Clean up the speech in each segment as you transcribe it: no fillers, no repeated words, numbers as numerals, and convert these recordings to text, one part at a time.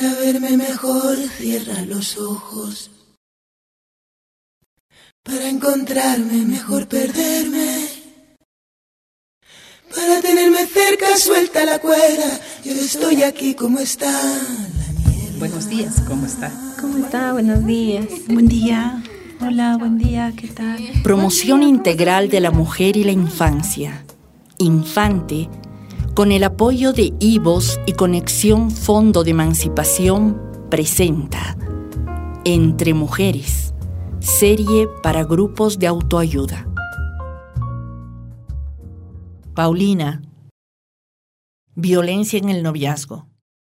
Para verme mejor, cierra los ojos. Para encontrarme, mejor perderme. Para tenerme cerca, suelta la cuerda. Yo estoy aquí, ¿cómo está la niebla? Buenos días, ¿cómo está? ¿Cómo está? Buenos días. Buen día. Hola, buen día, ¿qué tal? Promoción integral de la mujer y la infancia. Infante, con el apoyo de IVOS y Conexión Fondo de Emancipación, presenta Entre Mujeres, serie para grupos de autoayuda. Paulina. Violencia en el noviazgo.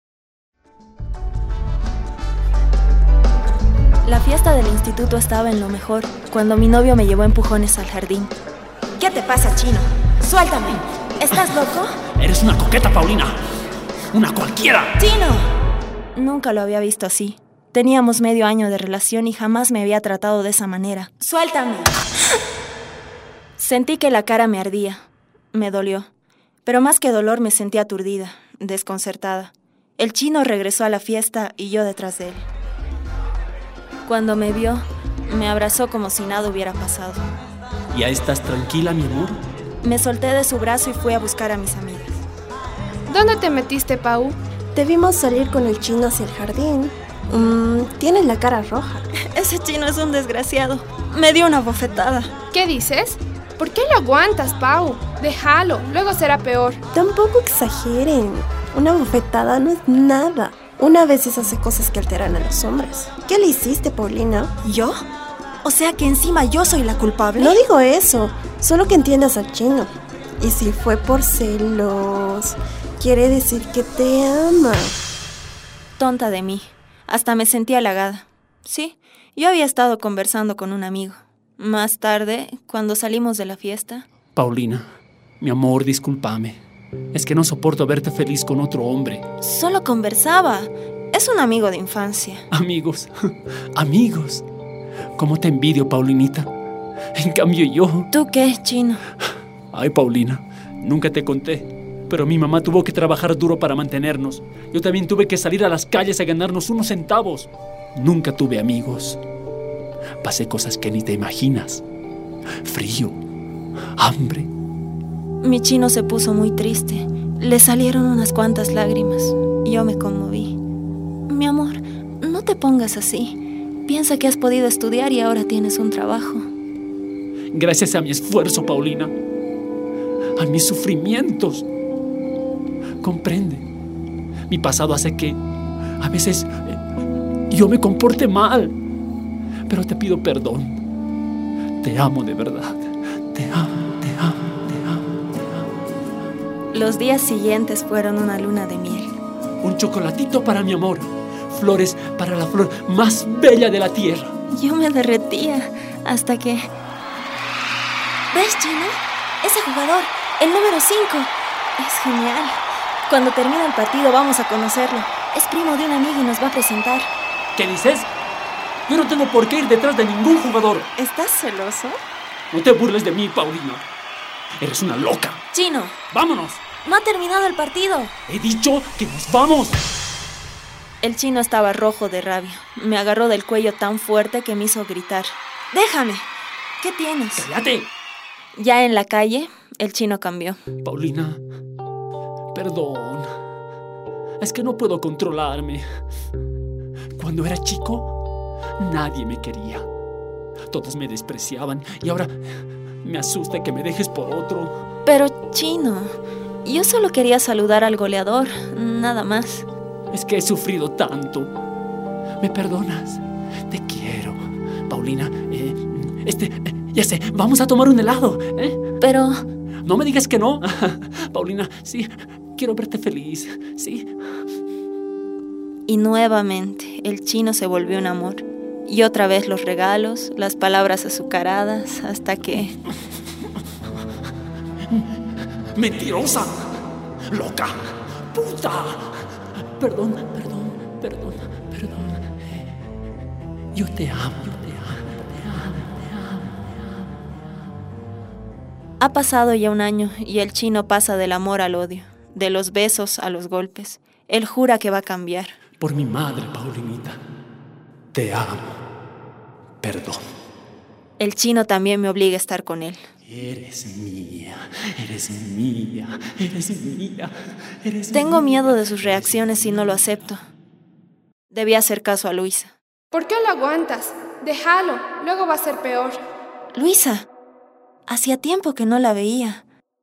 La fiesta del instituto estaba en lo mejor cuando mi novio me llevó a empujones al jardín. ¿Qué te pasa, chino? ¡Suéltame! ¿Estás loco? Eres una coqueta, Paulina. Una cualquiera. ¡Chino! Nunca lo había visto así. Teníamos medio año de relación y jamás me había tratado de esa manera. ¡Suéltame! Sentí que la cara me ardía. Me dolió. Pero más que dolor me sentí aturdida, desconcertada. El chino regresó a la fiesta y yo detrás de él. Cuando me vio, me abrazó como si nada hubiera pasado. ¿Ya estás tranquila, mi amor? Me solté de su brazo y fui a buscar a mis amigas. ¿Dónde te metiste, Pau? Te vimos salir con el chino hacia el jardín. Tienes la cara roja. Ese chino es un desgraciado. Me dio una bofetada. ¿Qué dices? ¿Por qué lo aguantas, Pau? Déjalo, luego será peor. Tampoco exageren. Una bofetada no es nada. Una vez hace cosas que alteran a los hombres. ¿Qué le hiciste, Paulina? ¿Yo? O sea que encima yo soy la culpable. No digo eso, solo que entiendas al chino. Y si fue por celos, quiere decir que te ama. Tonta de mí. Hasta me sentí halagada. Sí, yo había estado conversando con un amigo. Más tarde, cuando salimos de la fiesta... Paulina, mi amor, discúlpame. Es que no soporto verte feliz con otro hombre. Solo conversaba. Es un amigo de infancia. Amigos, amigos. ¿Cómo te envidio, Paulinita? En cambio yo... ¿Tú qué, chino? Ay, Paulina, nunca te conté, pero mi mamá tuvo que trabajar duro para mantenernos. Yo también tuve que salir a las calles a ganarnos unos centavos. Nunca tuve amigos. Pasé cosas que ni te imaginas. Frío, hambre. Mi chino se puso muy triste. Le salieron unas cuantas lágrimas. Yo me conmoví. Mi amor, no te pongas así. Piensa que has podido estudiar y ahora tienes un trabajo. Gracias a mi esfuerzo, Paulina. A mis sufrimientos. Comprende. Mi pasado hace que a veces yo me comporte mal. Pero te pido perdón. Te amo de verdad. Te amo. Los días siguientes fueron una luna de miel. Un chocolatito para mi amor. Flores para la flor más bella de la tierra. Yo me derretía hasta que... ¿Ves, chino? Ese jugador, el número 5. Es genial. Cuando termine el partido vamos a conocerlo. Es primo de un amigo y nos va a presentar. ¿Qué dices? Yo no tengo por qué ir detrás de ningún jugador. ¿Estás celoso? No te burles de mí, Paulina. Eres una loca. Chino. ¡Vámonos! No ha terminado el partido. He dicho que nos vamos. El chino estaba rojo de rabia. Me agarró del cuello tan fuerte que me hizo gritar. ¡Déjame! ¿Qué tienes? ¡Cállate! Ya en la calle, el chino cambió. Paulina, perdón. Es que no puedo controlarme. Cuando era chico, nadie me quería. Todos me despreciaban y ahora me asusta que me dejes por otro. Pero, chino, yo solo quería saludar al goleador, nada más. Es que he sufrido tanto. ¿Me perdonas? Te quiero. Paulina, ya sé, vamos a tomar un helado, ¿eh? Pero... No me digas que no. Paulina, sí, quiero verte feliz, sí. Y nuevamente, el chino se volvió un amor. Y otra vez los regalos, las palabras azucaradas, hasta que... ¡Mentirosa! ¡Loca! ¡Puta! Perdón. Yo te amo. Ha pasado ya un año y el chino pasa del amor al odio, de los besos a los golpes. Él jura que va a cambiar. Por mi madre, Paulinita. Te amo. Perdón. El chino también me obliga a estar con él. Eres mía, eres mía, eres mía, eres Tengo mía. miedo de sus reacciones si no lo acepto. Debí hacer caso a Luisa. ¿Por qué lo aguantas? Déjalo, luego va a ser peor. Luisa, hacía tiempo que no la veía.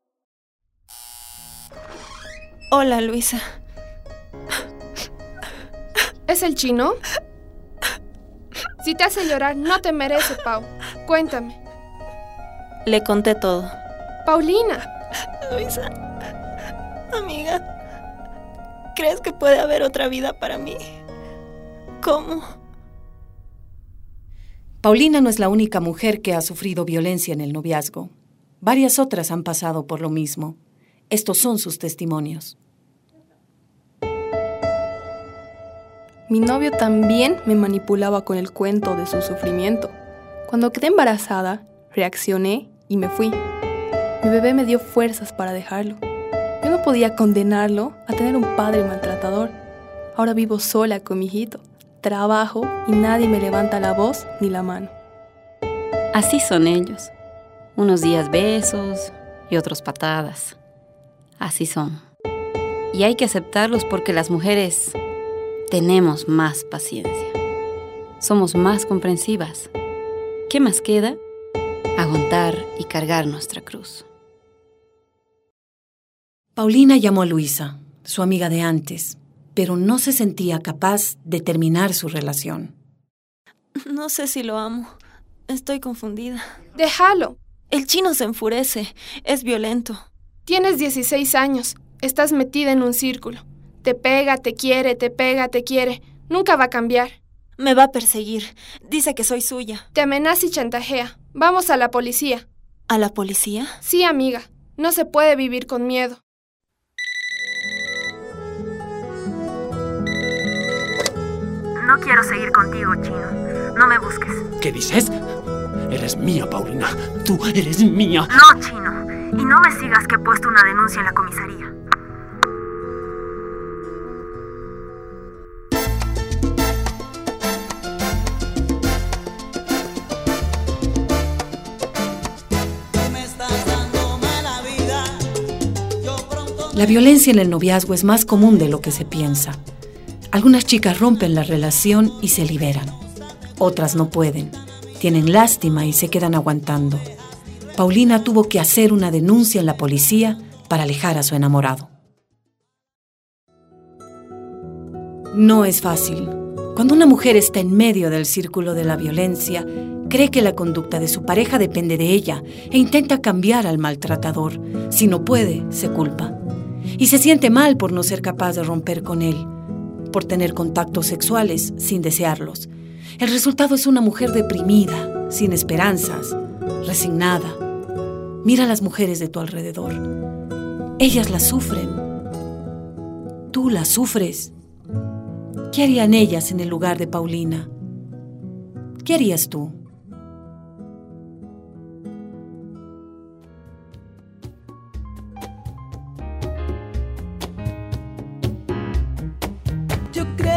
Hola, Luisa. ¿Es el chino? Si te hace llorar, no te merece, Pau. Cuéntame. Le conté todo. Paulina. Luisa, amiga, ¿crees que puede haber otra vida para mí? ¿Cómo? Paulina no es la única mujer que ha sufrido violencia en el noviazgo. Varias otras han pasado por lo mismo. Estos son sus testimonios. Mi novio también me manipulaba con el cuento de su sufrimiento. Cuando quedé embarazada, reaccioné y me fui. Mi bebé me dio fuerzas para dejarlo. Yo no podía condenarlo a tener un padre maltratador. Ahora vivo sola con mi hijito. Trabajo y nadie me levanta la voz ni la mano. Así son ellos. Unos días besos y otros patadas. Así son. Y hay que aceptarlos porque las mujeres tenemos más paciencia. Somos más comprensivas. ¿Qué más queda? Aguantar y cargar nuestra cruz. Paulina llamó a Luisa, su amiga de antes, pero no se sentía capaz de terminar su relación. No sé si lo amo. Estoy confundida. Déjalo. El chino se enfurece. Es violento. Tienes 16 años. Estás metida en un círculo. Te pega, te quiere, te pega, te quiere. Nunca va a cambiar. Me va a perseguir. Dice que soy suya. Te amenaza y chantajea. Vamos a la policía. ¿A la policía? Sí, amiga. No se puede vivir con miedo. No quiero seguir contigo, chino. No me busques. ¿Qué dices? Eres mía, Paulina. Tú eres mía. No, chino. Y no me sigas que he puesto una denuncia en la comisaría. La violencia en el noviazgo es más común de lo que se piensa. Algunas chicas rompen la relación y se liberan. Otras no pueden. Tienen lástima y se quedan aguantando. Paulina tuvo que hacer una denuncia en la policía para alejar a su enamorado. No es fácil. Cuando una mujer está en medio del círculo de la violencia, cree que la conducta de su pareja depende de ella e intenta cambiar al maltratador. Si no puede, se culpa. Y se siente mal por no ser capaz de romper con él, por tener contactos sexuales sin desearlos. El resultado es una mujer deprimida, sin esperanzas, resignada. Mira a las mujeres de tu alrededor. Ellas las sufren. Tú las sufres. ¿Qué harían ellas en el lugar de Paulina? ¿Qué harías tú? Yo creo